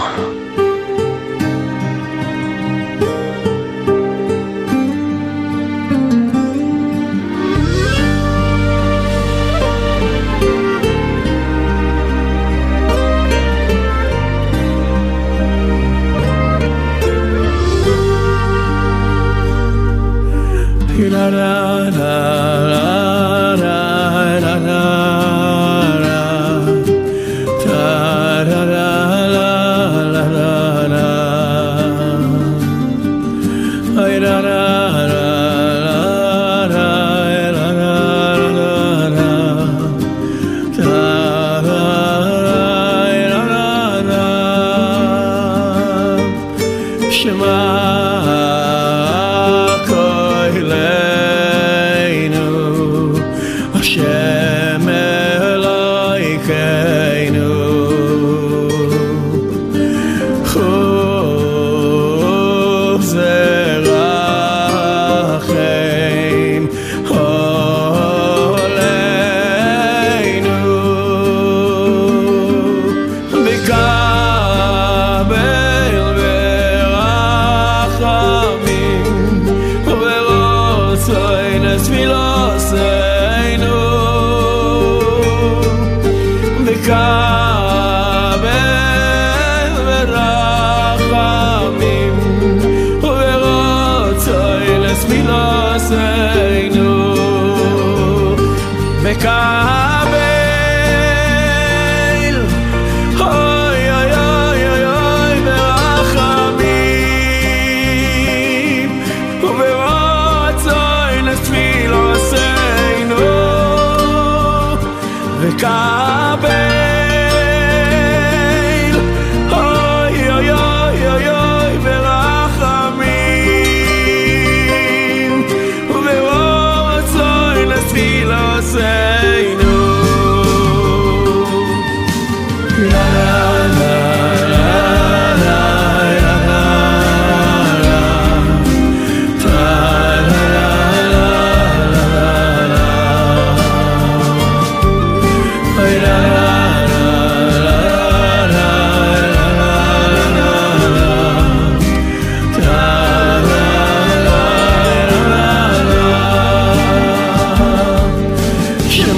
Shema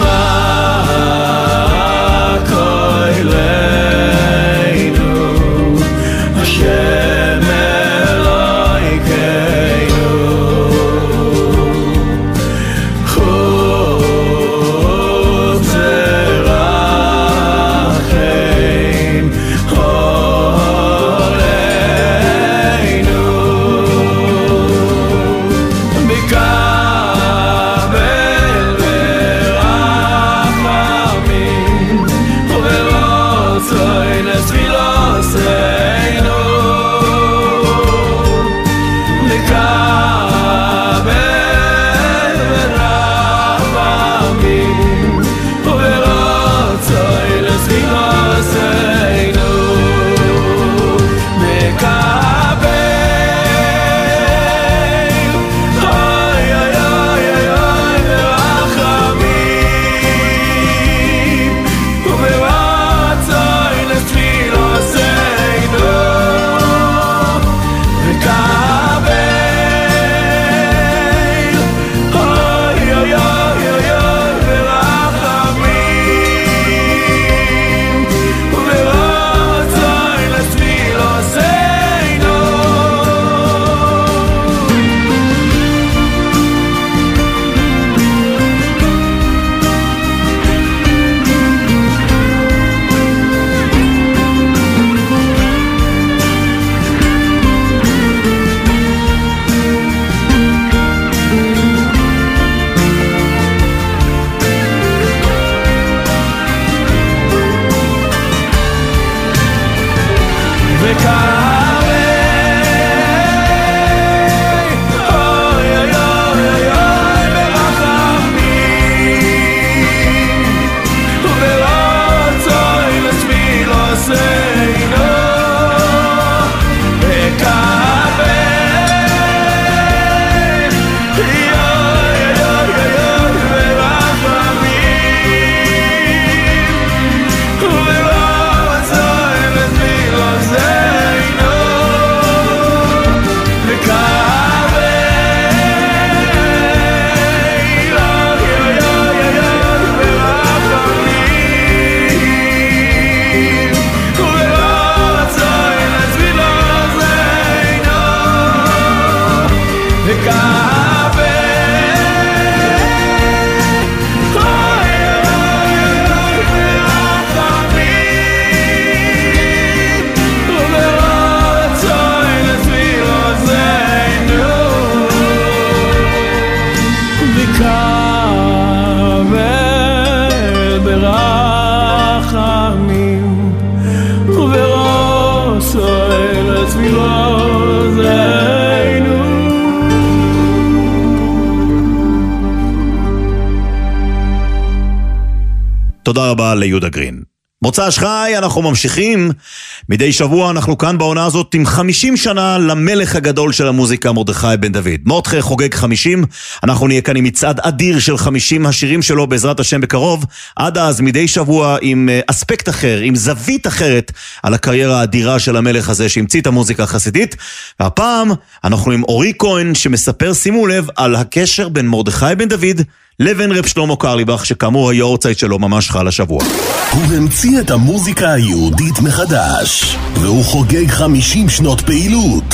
תודה רבה ליהודה גרין. מוצ"ש חי, אנחנו ממשיכים. מדי שבוע אנחנו כאן בעונה הזאת עם חמישים שנה למלך הגדול של המוזיקה, מרדכי בן דוד. מרדכי חוגג חמישים, אנחנו נהיה כאן עם מצעד אדיר של חמישים השירים שלו בעזרת השם בקרוב. עד אז מדי שבוע עם אספקט אחר, עם זווית אחרת על הקריירה האדירה של המלך הזה שהמציא את המוזיקה החסידית. והפעם אנחנו עם אורי כהן שמספר, שימו לב, על הקשר בין מרדכי בן דוד לבין רב שלמה קרליבך, שכאמור היורצייט שלו ממש חל השבוע. הוא המציא את המוזיקה היהודית מחדש, והוא חוגג חמישים שנות פעילות.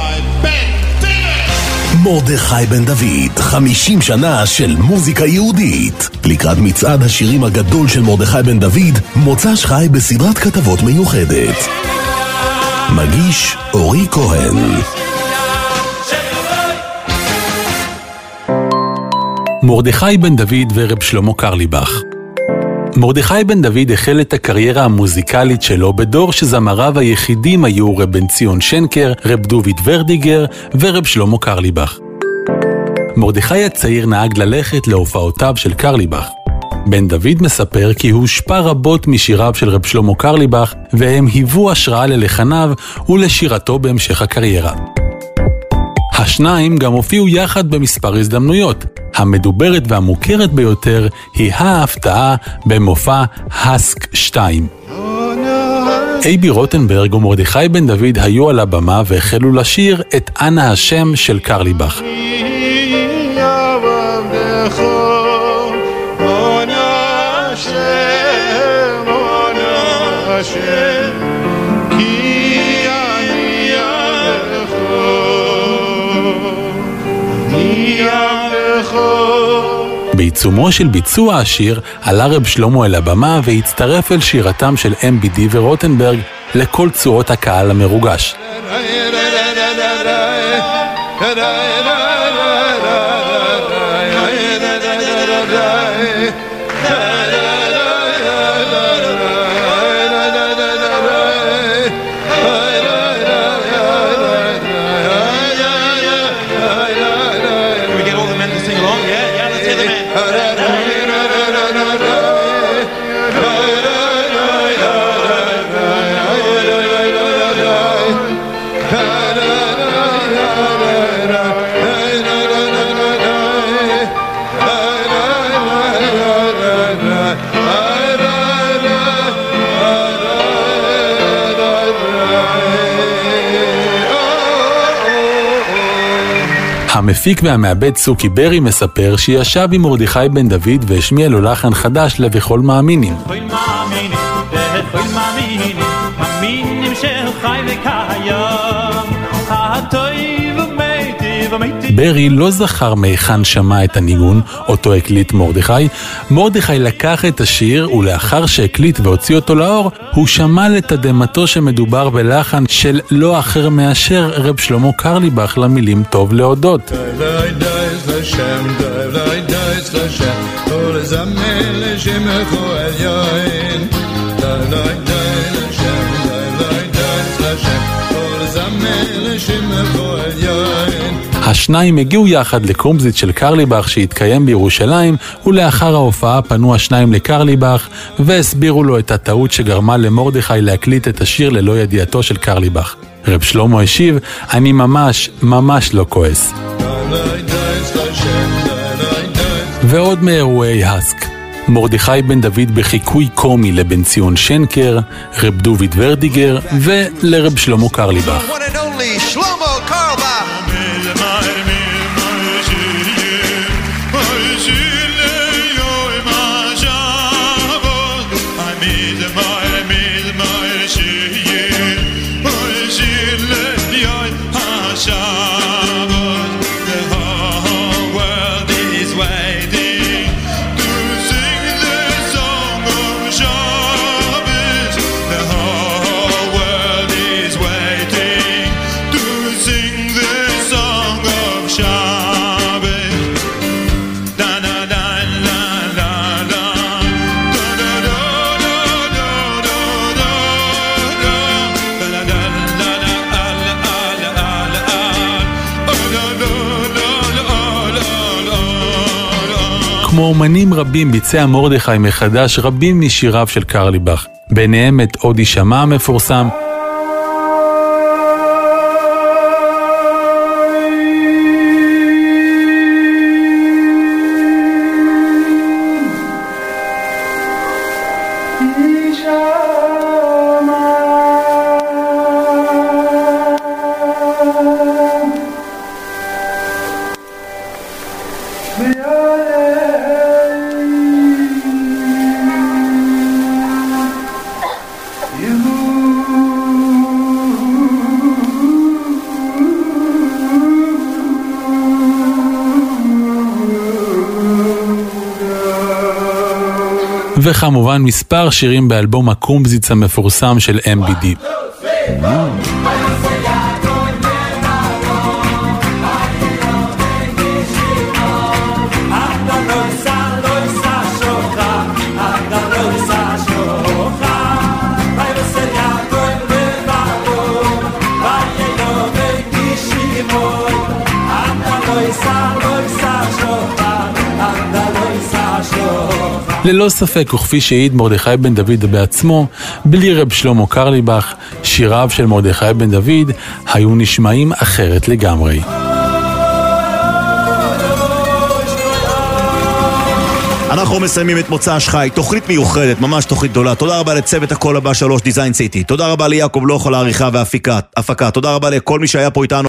מרדכי בן דוד, חמישים שנה של מוזיקה יהודית. לקראת מצעד השירים הגדול של מרדכי בן דוד, מוצ"ש חי בסדרת כתבות מיוחדת. מגיש אורי כהן. מרדכי בן דוד ורב שלמה קרליבך. מרדכי בן דוד החל את הקריירה המוזיקלית שלו בדור שזמריו היחידים היו רב בן ציון שנקר, רב דוד ורדיגר ורב שלמה קרליבך. מרדכי הצעיר נהג ללכת להופעותיו של קרליבך. בן דוד מספר כי הוא הושפע רבות משיריו של רב שלמה קרליבך, והם היוו השראה ללחניו ולשירתו בהמשך הקריירה. השניים גם הופיעו יחד במספר הזדמנויות. המדוברת והמוכרת ביותר היא ההפתעה במופע הסק שתיים. אייבי רוטנברג ומרדכי בן דוד היו על הבמה והחלו לשיר את אנא השם של קרליבך. בעיצומו של ביצוע השיר עלה רב שלמה אל הבמה והצטרף אל שירתם של אם בי די ורוטנברג לכל צורות הקהל המרוגש. המפיק והמעבד סוכי ברי מספר שישב עם מרדכי בן דוד והשמיע לו לחן חדש לבכל מאמינים. ברי לא זכר מהיכן שמע את הניגון, אותו הקליט מרדכי. מרדכי לקח את השיר, ולאחר שהקליט והוציא אותו לאור, הוא שמע לתדהמתו שמדובר בלחן של לא אחר מאשר רב שלמה קרליבך למילים טוב להודות. השניים הגיעו יחד לקומזית של קרליבך שהתקיים בירושלים, ולאחר ההופעה פנו השניים לקרליבך והסבירו לו את הטעות שגרמה למרדכי להקליט את השיר ללא ידיעתו של קרליבך. רב שלמה השיב, אני ממש ממש לא כועס. ועוד מאירועי הסק. מרדכי בן דוד בחיקוי קומי לבן ציון שנקר, רב דוד ורדיגר ולרב שלמה קרליבך. The whole world is waiting to וכמו אומנים רבים ביצע מרדכי מחדש רבים משיריו של קרליבך, ביניהם את עוד יישמע המפורסם, וכמובן מספר שירים באלבום הקומזיץ המפורסם של אם בי די. ללא ספק, וכפי שהעיד מרדכי בן דוד בעצמו, בלי רב שלמה קרליבך, שיריו של מרדכי בן דוד היו נשמעים אחרת לגמרי. אנחנו מסיימים את מוצא שחי, תוכנית מיוחדת, ממש תוכנית גדולה. תודה רבה לצוות הכל הבא שלוש דיזיין סיטי, תודה רבה ליעקב לוך על העריכה והפקה, תודה רבה לכל מי שהיה פה איתנו.